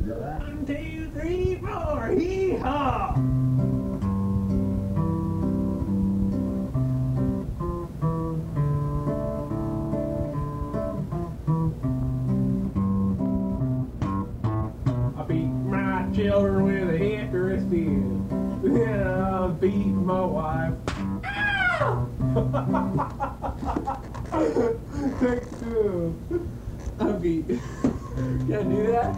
1, 2, 3, 4, hee-haw! I beat my children with a hickory stick. Then I beat my wife. Take two. I beat. Can I do that?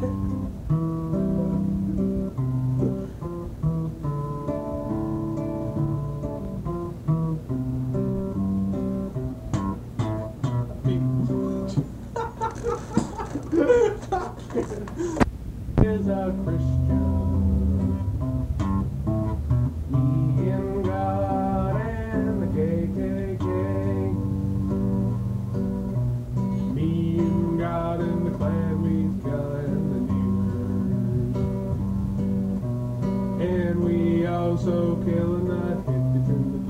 Is a Christian. Me and God and the KKK. Me and God and the Klan, we's killing the neighbors. And we also killing the hippies and the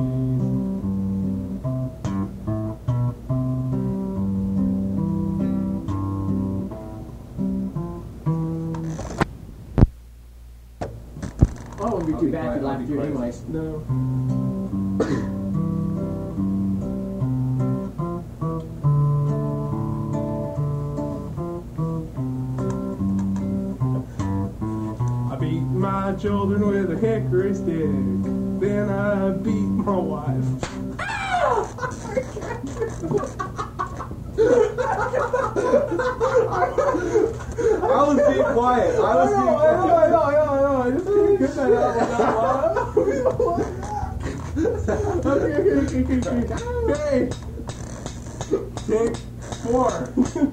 I wouldn't be too bad if you laughed through anyways. No. I beat my children with a hickory stick. Then I beat my wife. I was being quiet. I was being quiet. I know. I just couldn't get that out without Okay. Take 4.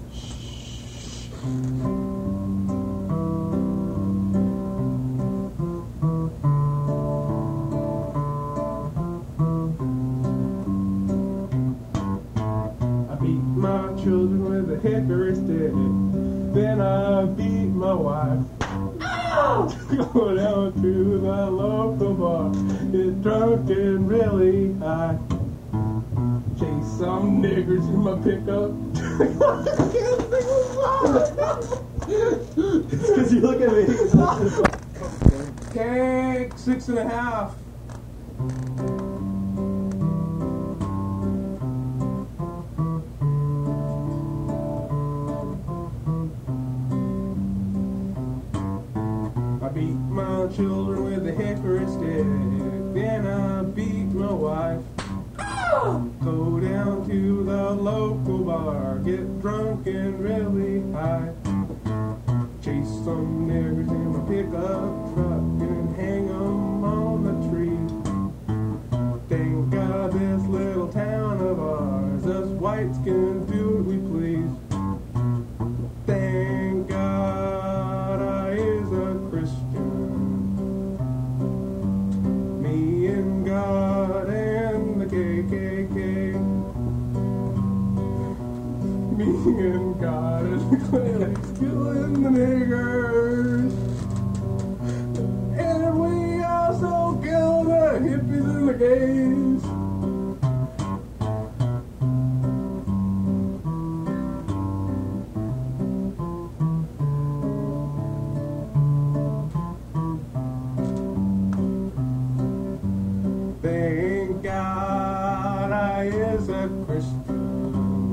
I beat my children with a hickory stick. Then I beat my wife. Go down to the local bar, get drunk and really high. Chase some niggers in my pickup. It's because you look at me. Take 6.5. I beat my children with a hickory stick. Then I beat my wife. Go down to the local bar, get drunk and really high. Chase some niggers in my pickup truck and hang 'em on the tree. Thank God this little town of ours, us whites can do what we please. Thank God I is a Christian. Me and God and the KKK. Me and God and the Klan killing the niggers. And we also kill the hippies and the gays. Thank God I is a Christian.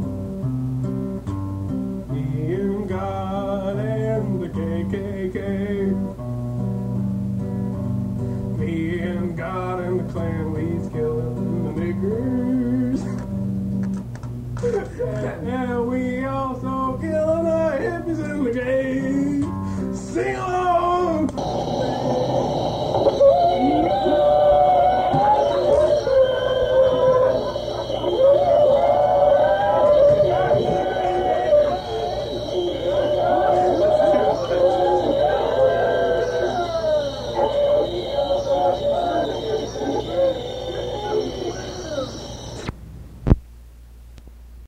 Me and God and the KKK. Me and God and the Klan, we's killing the niggers. And we also